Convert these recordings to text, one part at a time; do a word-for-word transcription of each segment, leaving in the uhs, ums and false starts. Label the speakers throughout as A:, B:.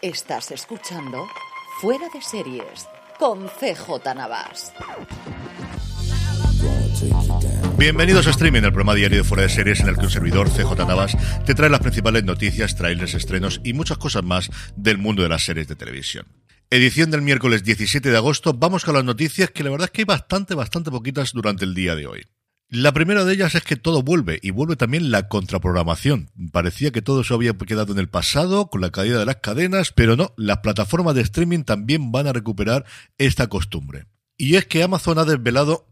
A: Estás escuchando Fuera de Series con C J Navas.
B: Bienvenidos a Streaming, el programa diario de Fuera de Series en el que un servidor, C J Navas, te trae las principales noticias, trailers, estrenos y muchas cosas más del mundo de las series de televisión. Edición del miércoles diecisiete de agosto, vamos con las noticias, que la verdad es que hay bastante, bastante poquitas durante el día de hoy. La primera de ellas es que todo vuelve, y vuelve también la contraprogramación. Parecía que todo eso había quedado en el pasado, con la caída de las cadenas, pero no, las plataformas de streaming también van a recuperar esta costumbre. Y es que Amazon ha desvelado...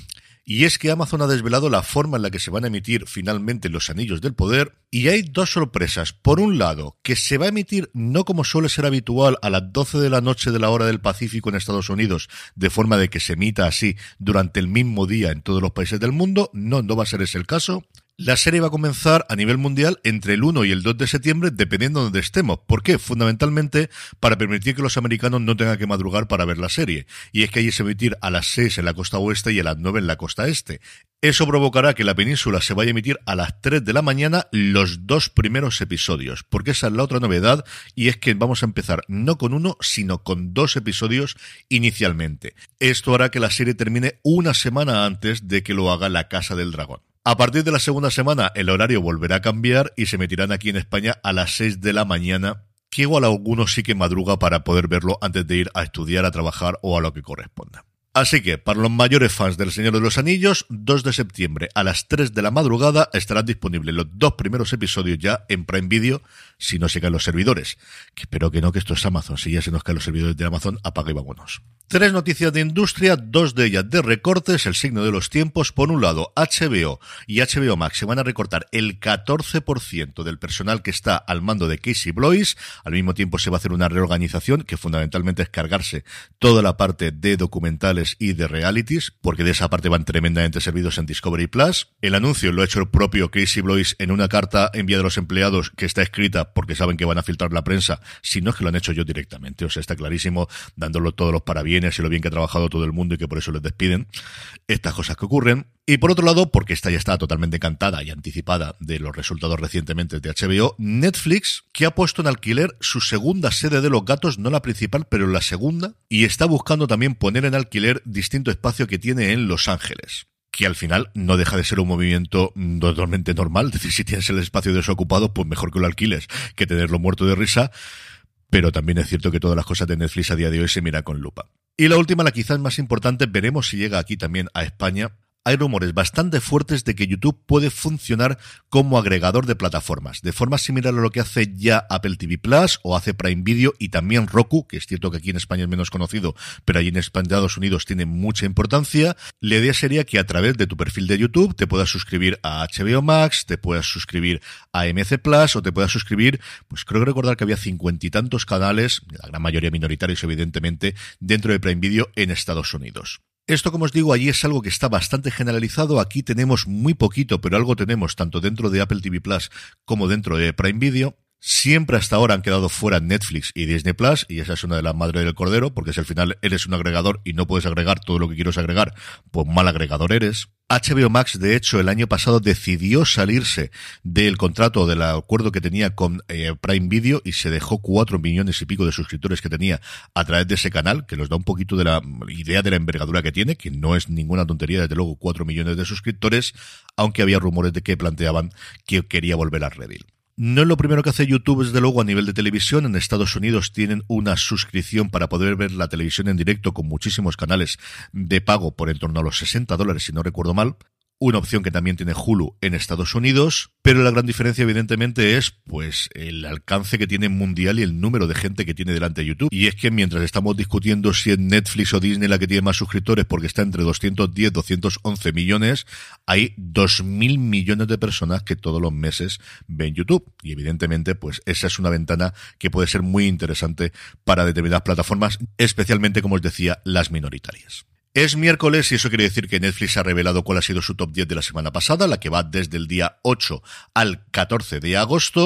B: Y es que Amazon ha desvelado la forma en la que se van a emitir finalmente los Anillos del Poder, y hay dos sorpresas. Por un lado, que se va a emitir no como suele ser habitual a las doce de la noche de la hora del Pacífico en Estados Unidos, de forma de que se emita así durante el mismo día en todos los países del mundo. No, no va a ser ese el caso. La serie va a comenzar a nivel mundial entre el uno y el dos de septiembre, dependiendo de donde estemos. ¿Por qué? Fundamentalmente para permitir que los americanos no tengan que madrugar para ver la serie. Y es que allí se va a emitir a las seis en la costa oeste y a las nueve en la costa este. Eso provocará que la península se vaya a emitir a las tres de la mañana los dos primeros episodios. Porque esa es la otra novedad, y es que vamos a empezar no con uno, sino con dos episodios inicialmente. Esto hará que la serie termine una semana antes de que lo haga La Casa del Dragón. A partir de la segunda semana el horario volverá a cambiar y se emitirán aquí en España a las seis de la mañana, que igual a algunos sí que madruga para poder verlo antes de ir a estudiar, a trabajar o a lo que corresponda. Así que, para los mayores fans del Señor de los Anillos, dos de septiembre a las tres de la madrugada estarán disponibles los dos primeros episodios ya en Prime Video, si no se caen los servidores. Que espero que no, que esto es Amazon. Si ya se nos caen los servidores de Amazon, apaga y vámonos. Tres noticias de industria, dos de ellas de recortes, el signo de los tiempos. Por un lado, H B O y H B O Max se van a recortar el catorce por ciento del personal que está al mando de Casey Bloys. Al mismo tiempo se va a hacer una reorganización que fundamentalmente es cargarse toda la parte de documentales y de realities, porque de esa parte van tremendamente servidos en Discovery Plus. El anuncio lo ha hecho el propio Casey Bloys en una carta enviada a los empleados que está escrita porque saben que van a filtrar la prensa, si no es que lo han hecho yo directamente. O sea, está clarísimo, dándolo todos los parabienes y lo bien que ha trabajado todo el mundo y que por eso les despiden. Estas cosas que ocurren. Y por otro lado, porque esta ya está totalmente cantada y anticipada de los resultados recientemente de H B O, Netflix, que ha puesto en alquiler su segunda sede de Los Gatos, no la principal, pero la segunda, y está buscando también poner en alquiler distinto espacio que tiene en Los Ángeles, que al final no deja de ser un movimiento totalmente normal. Es decir, si tienes el espacio desocupado, pues mejor que lo alquiles que tenerlo muerto de risa. Pero también es cierto que todas las cosas de Netflix a día de hoy se miran con lupa. Y la última, la quizás más importante, veremos si llega aquí también a España. Hay rumores bastante fuertes de que YouTube puede funcionar como agregador de plataformas, de forma similar a lo que hace ya Apple T V Plus o hace Prime Video y también Roku, que es cierto que aquí en España es menos conocido, pero allí en Estados Unidos tiene mucha importancia. La idea sería que a través de tu perfil de YouTube te puedas suscribir a H B O Max, te puedas suscribir a M C Plus o te puedas suscribir, pues creo que recordar que había cincuenta y tantos canales, la gran mayoría minoritarios evidentemente, dentro de Prime Video en Estados Unidos. Esto, como os digo, allí es algo que está bastante generalizado. Aquí tenemos muy poquito, pero algo tenemos tanto dentro de Apple T V Plus como dentro de Prime Video. Siempre hasta ahora han quedado fuera Netflix y Disney Plus, y esa es una de las madres del cordero, porque si al final eres un agregador y no puedes agregar todo lo que quieres agregar, pues mal agregador eres. H B O Max, de hecho, el año pasado decidió salirse del contrato, del acuerdo que tenía con eh, Prime Video, y se dejó cuatro millones y pico de suscriptores que tenía a través de ese canal, que nos da un poquito de la idea de la envergadura que tiene, que no es ninguna tontería, desde luego, cuatro millones de suscriptores, aunque había rumores de que planteaban que quería volver a redil. No es lo primero que hace YouTube, desde luego, a nivel de televisión. En Estados Unidos tienen una suscripción para poder ver la televisión en directo con muchísimos canales de pago por en torno a los sesenta dólares, si no recuerdo mal. Una opción que también tiene Hulu en Estados Unidos, pero la gran diferencia evidentemente es pues el alcance que tiene mundial y el número de gente que tiene delante de YouTube. Y es que mientras estamos discutiendo si es Netflix o Disney la que tiene más suscriptores, porque está entre doscientos diez, doscientos once millones, hay dos mil millones de personas que todos los meses ven YouTube. Y evidentemente pues esa es una ventana que puede ser muy interesante para determinadas plataformas, especialmente, como os decía, las minoritarias. Es miércoles y eso quiere decir que Netflix ha revelado cuál ha sido su top diez de la semana pasada, la que va desde el día ocho al catorce de agosto.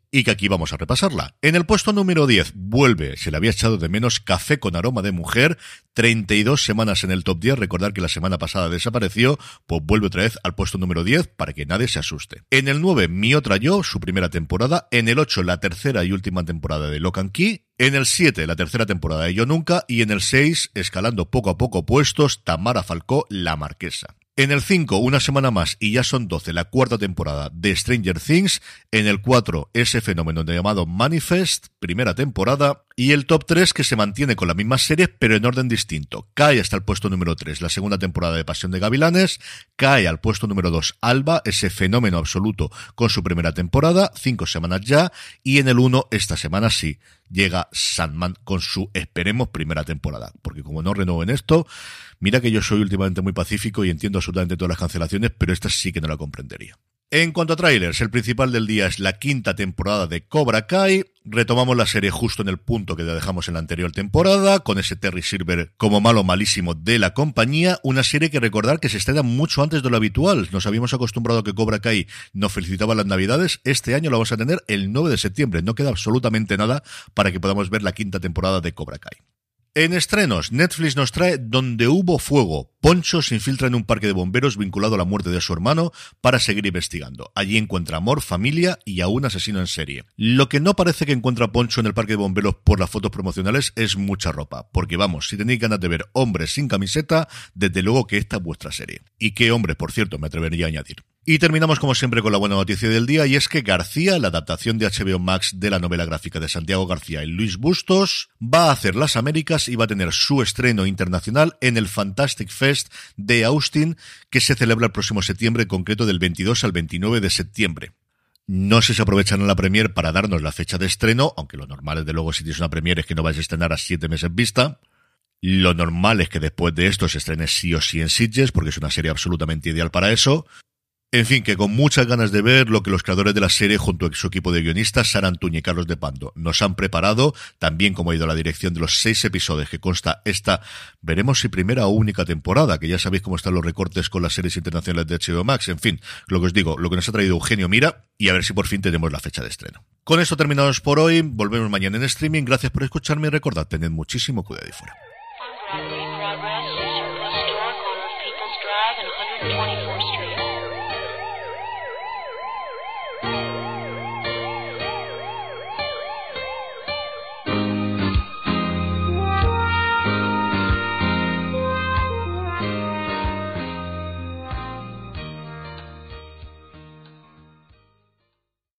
B: y que aquí vamos a repasarla. En el puesto número diez vuelve, se le había echado de menos, Café con aroma de mujer, treinta y dos semanas en el top diez, recordar que la semana pasada desapareció, pues vuelve otra vez al puesto número diez para que nadie se asuste. En el nueve, Mi otra yo, su primera temporada. En el ocho, la tercera y última temporada de Lock and Key. En el siete, la tercera temporada de Yo Nunca. Y en el seis, escalando poco a poco puestos, Tamara Falcó, La Marquesa. En el cinco, una semana más, y ya son doce, la cuarta temporada de Stranger Things. En el cuatro, ese fenómeno llamado Manifest, primera temporada. Y el top tres, que se mantiene con la misma serie, pero en orden distinto. Cae hasta el puesto número tres, la segunda temporada de Pasión de Gavilanes. Cae al puesto número dos, Alba, ese fenómeno absoluto con su primera temporada, cinco semanas ya. Y en el uno, esta semana sí, llega Sandman con su, esperemos, primera temporada. Porque como no renueven esto, mira que yo soy últimamente muy pacífico y entiendo absolutamente todas las cancelaciones, pero esta sí que no la comprendería. En cuanto a trailers, el principal del día es la quinta temporada de Cobra Kai. Retomamos la serie justo en el punto que la dejamos en la anterior temporada, con ese Terry Silver como malo malísimo de la compañía. Una serie que recordar que se estrena mucho antes de lo habitual. Nos habíamos acostumbrado a que Cobra Kai nos felicitaba las Navidades. Este año lo vamos a tener el nueve de septiembre. No queda absolutamente nada para que podamos ver la quinta temporada de Cobra Kai. En estrenos, Netflix nos trae Donde hubo fuego. Poncho se infiltra en un parque de bomberos vinculado a la muerte de su hermano para seguir investigando. Allí encuentra amor, familia y a un asesino en serie. Lo que no parece que encuentra Poncho en el parque de bomberos por las fotos promocionales es mucha ropa. Porque vamos, si tenéis ganas de ver hombres sin camiseta, desde luego que esta es vuestra serie. Y qué hombres, por cierto, me atrevería a añadir. Y terminamos como siempre con la buena noticia del día, y es que García, la adaptación de H B O Max de la novela gráfica de Santiago García y Luis Bustos, va a hacer las Américas y va a tener su estreno internacional en el Fantastic Fest de Austin, que se celebra el próximo septiembre, en concreto del veintidós al veintinueve de septiembre. No sé si aprovecharán la premier para darnos la fecha de estreno, aunque lo normal, desde luego, si tienes una premier es que no vais a estrenar a siete meses vista. Lo normal es que después de esto se estrene sí o sí en Sitges, porque es una serie absolutamente ideal para eso. En fin, que con muchas ganas de ver lo que los creadores de la serie, junto a su equipo de guionistas, Sara Antuña y Carlos de Pando, nos han preparado, también como ha ido la dirección de los seis episodios que consta esta, veremos si primera o única temporada, que ya sabéis cómo están los recortes con las series internacionales de H B O Max. En fin, lo que os digo, lo que nos ha traído Eugenio Mira, y a ver si por fin tenemos la fecha de estreno. Con esto terminamos por hoy, volvemos mañana en streaming, gracias por escucharme y recordad, tened muchísimo cuidado y fuera.